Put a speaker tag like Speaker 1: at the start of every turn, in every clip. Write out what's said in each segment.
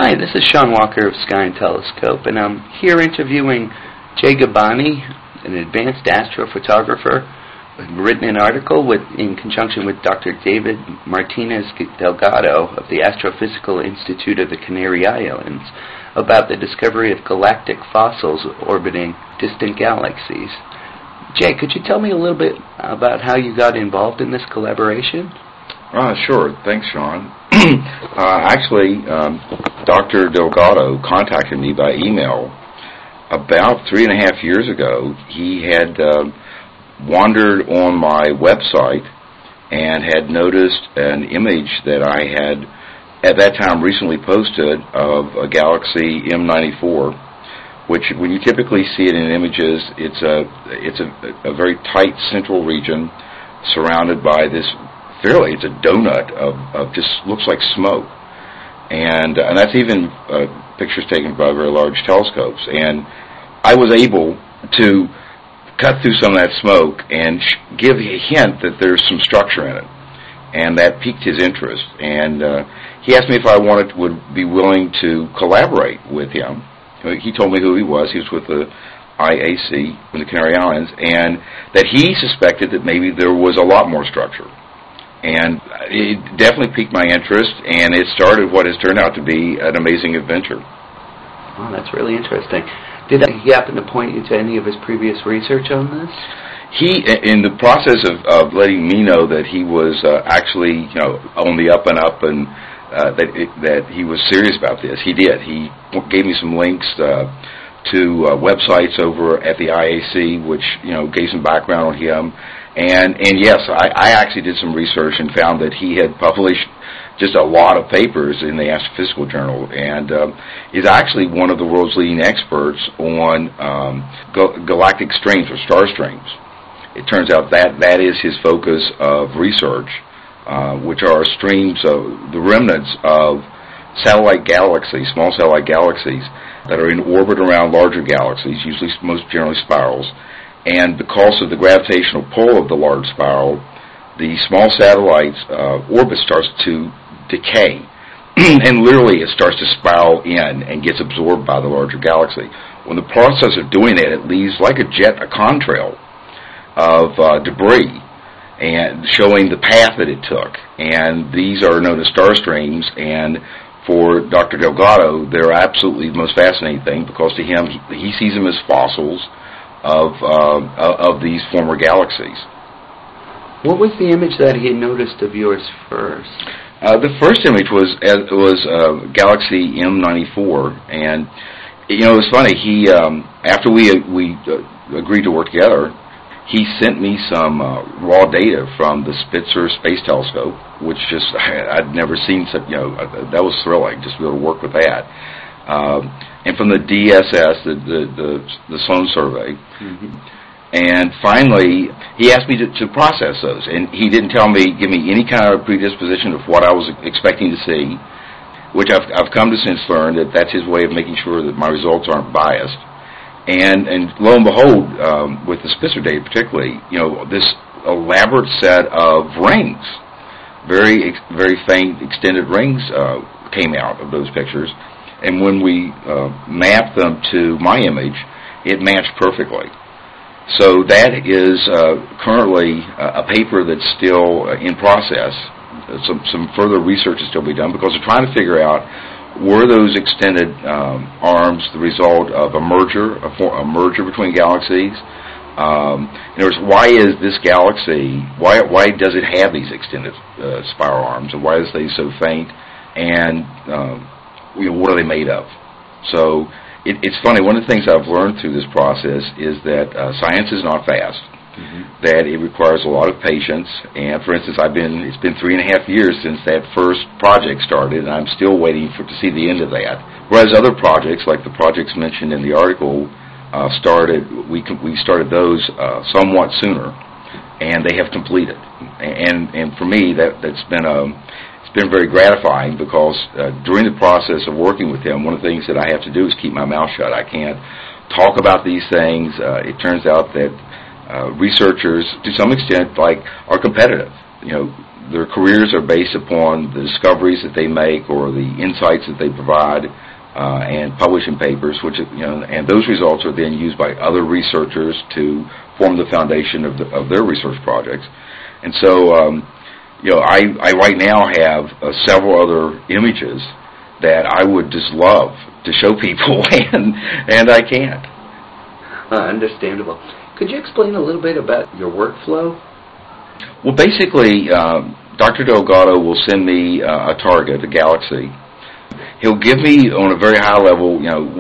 Speaker 1: Hi, this is Sean Walker of Sky and Telescope, and I'm here interviewing Jay Gabbani, an advanced astrophotographer, who's written an article in conjunction with Dr. David Martinez Delgado of the Astrophysical Institute of the Canary Islands about the discovery of galactic fossils orbiting distant galaxies. Jay, could you tell me a little bit about how you got involved in this collaboration?
Speaker 2: Sure. Thanks, Sean. Actually, Dr. Delgado contacted me by email about 3.5 years ago. He had wandered on my website and had noticed an image that I had at that time recently posted of a galaxy M94, which when you typically see it in images, it's a very tight central region surrounded by this it's a donut of just looks like smoke, and that's even pictures taken by very large telescopes. And I was able to cut through some of that smoke and give a hint that there's some structure in it, and that piqued his interest. And he asked me if I would be willing to collaborate with him. He told me who he was. He was with the IAC in the Canary Islands, and that he suspected that maybe there was a lot more structure. And it definitely piqued my interest, and it started what has turned out to be an amazing adventure.
Speaker 1: Oh, that's really interesting. Did he happen to point you to any of his previous research on this?
Speaker 2: He, in the process of letting me know that he was actually, on the up and up, and that he was serious about this, he did. He gave me some links to websites over at the IAC, which gave some background on him. And yes, I actually did some research and found that he had published just a lot of papers in the Astrophysical Journal, and is actually one of the world's leading experts on galactic streams or star streams. It turns out that is his focus of research, which are streams of the remnants of satellite galaxies, small satellite galaxies that are in orbit around larger galaxies, usually most generally spirals. And because of the gravitational pull of the large spiral, the small satellite's orbit starts to decay. And literally it starts to spiral in and gets absorbed by the larger galaxy. When the process of doing that, it leaves like a contrail of debris, and showing the path that it took. And these are known as star streams, and for Dr. Delgado, they're absolutely the most fascinating thing, because to him, he sees them as fossils of these former galaxies.
Speaker 1: What was the image that he had noticed of yours first?
Speaker 2: The first image was Galaxy M94, and it was funny. He after we agreed to work together, he sent me some raw data from the Spitzer Space Telescope, which I'd never seen such. That was thrilling just to be able to work with that. And from the DSS, the Sloan survey. Mm-hmm. And finally, he asked me to process those. And he didn't give me any kind of predisposition of what I was expecting to see, which I've come to since learn that that's his way of making sure that my results aren't biased. And lo and behold, with the Spitzer data particularly, this elaborate set of rings, very, very faint extended rings came out of those pictures. And when we mapped them to my image, it matched perfectly. So that is currently a paper that's still in process. Some further research is still being done, because we're trying to figure out, were those extended arms the result of a merger between galaxies? In other words, why is this galaxy, why does it have these extended spiral arms, and why is they so faint? And what are they made of? So it's funny. One of the things I've learned through this process is that science is not fast. Mm-hmm. That it requires a lot of patience. And for instance, it's been 3.5 years since that first project started, and I'm still waiting to see the end of that. Whereas other projects, like the projects mentioned in the article, we started those somewhat sooner, and they have completed. And for me, that's been very gratifying, because during the process of working with him, one of the things that I have to do is keep my mouth shut. I can't talk about these things. It turns out that researchers, to some extent, are competitive. their careers are based upon the discoveries that they make or the insights that they provide and publish in papers, which and those results are then used by other researchers to form the foundation of their research projects. And so, I right now have several other images that I would just love to show people, and I can't.
Speaker 1: Understandable. Could you explain a little bit about your workflow?
Speaker 2: Well, basically, Dr. Delgado will send me a target, a galaxy. He'll give me on a very high level,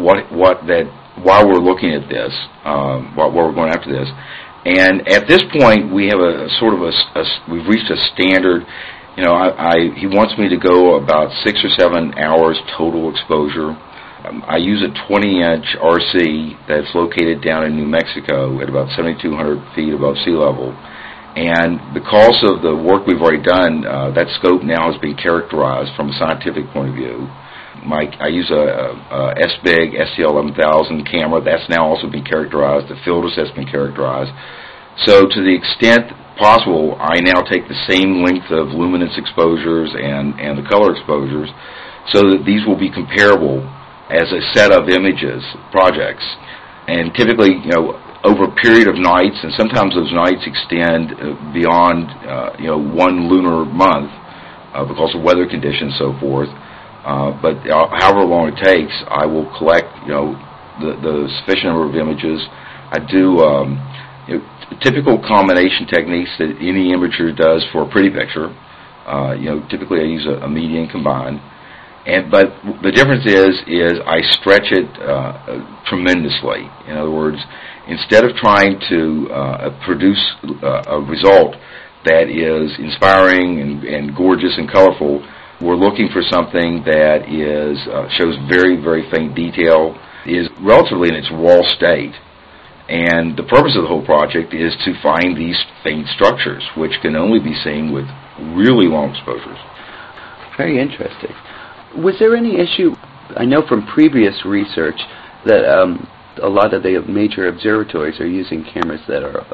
Speaker 2: why we're looking at this, why we're going after this. And at this point, we have we've reached a standard. He wants me to go about 6 or 7 hours total exposure. I use a 20-inch RC that's located down in New Mexico at about 7,200 feet above sea level. And because of the work we've already done, that scope now has been characterized from a scientific point of view. I use a SBIG STL-11000 camera. That's now also been characterized. The filters has been characterized. So to the extent possible, I now take the same length of luminance exposures and the color exposures so that these will be comparable as a set of images, projects. And typically, over a period of nights, and sometimes those nights extend beyond, one lunar month because of weather conditions and so forth. But however long it takes, I will collect, the sufficient number of images. I do typical combination techniques that any imager does for a pretty picture. Typically I use a median combined. But the difference is I stretch it tremendously. In other words, instead of trying to produce a result that is inspiring and gorgeous and colorful, we're looking for something that shows very, very faint detail, is relatively in its raw state. And the purpose of the whole project is to find these faint structures, which can only be seen with really long exposures.
Speaker 1: Very interesting. Was there any issue, I know from previous research, that a lot of the major observatories are using cameras that are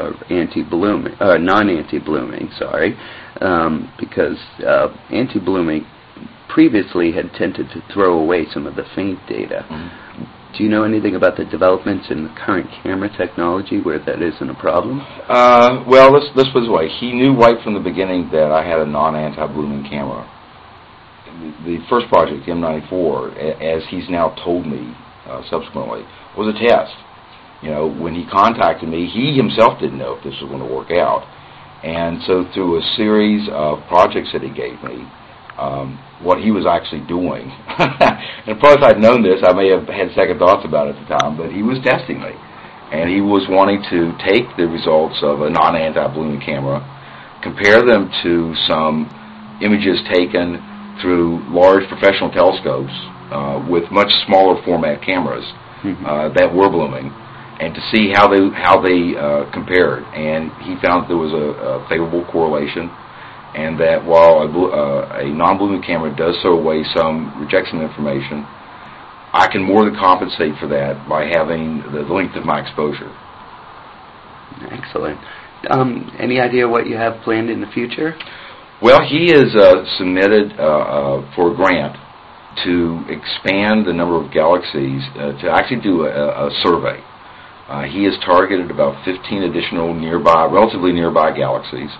Speaker 1: non-anti-blooming, because anti-blooming previously had tended to throw away some of the faint data. Mm-hmm. Do you know anything about the developments in the current camera technology where that isn't a problem?
Speaker 2: Well, let's put it this way. He knew right from the beginning that I had a non-anti-blooming camera. The first project, the M94, as he's now told me subsequently, was a test. When he contacted me, he himself didn't know if this was going to work out. And so through a series of projects that he gave me, what he was actually doing, and probably if I'd known this, I may have had second thoughts about it at the time, but he was testing me. And he was wanting to take the results of a non-anti-blooming camera, compare them to some images taken through large professional telescopes with much smaller format cameras that were blooming, and to see how they compared. And he found there was a favorable correlation, and that while a non-blooming camera does throw away reject some information, I can more than compensate for that by having the length of my exposure.
Speaker 1: Excellent. Any idea what you have planned in the future?
Speaker 2: Well, he has submitted for a grant to expand the number of galaxies, to actually do a survey. He has targeted about 15 additional relatively nearby galaxies.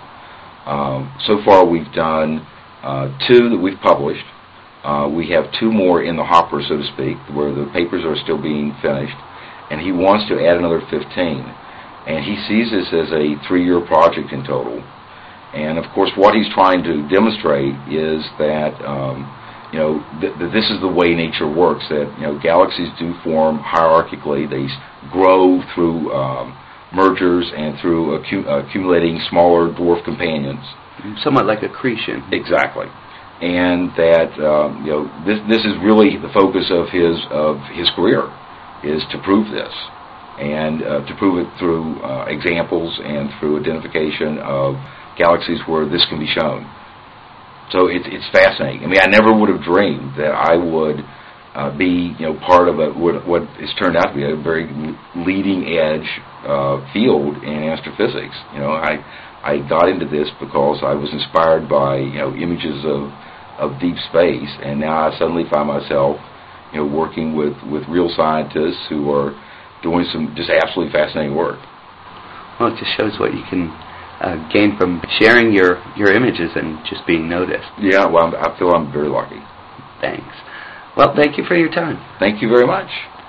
Speaker 2: So far we've done 2 that we've published. We have 2 more in the hopper, so to speak, where the papers are still being finished. And he wants to add another 15. And he sees this as a 3-year project in total. And of course, what he's trying to demonstrate is that that this is the way nature works. That galaxies do form hierarchically; they grow through mergers and through accumulating smaller dwarf companions.
Speaker 1: Somewhat like accretion.
Speaker 2: Exactly, and that this is really the focus of his career, is to prove this, and to prove it through examples and through identification of galaxies where this can be shown. So it's fascinating. I mean, I never would have dreamed that I would be part of what has turned out to be a very leading edge field in astrophysics. I got into this because I was inspired by images of deep space, and now I suddenly find myself working with real scientists who are doing some just absolutely fascinating work.
Speaker 1: Well, it just shows what you can gain from sharing your images and just being noticed.
Speaker 2: Yeah, well, I feel I'm very lucky.
Speaker 1: Thanks. Well, thank you for your time.
Speaker 2: Thank you very much.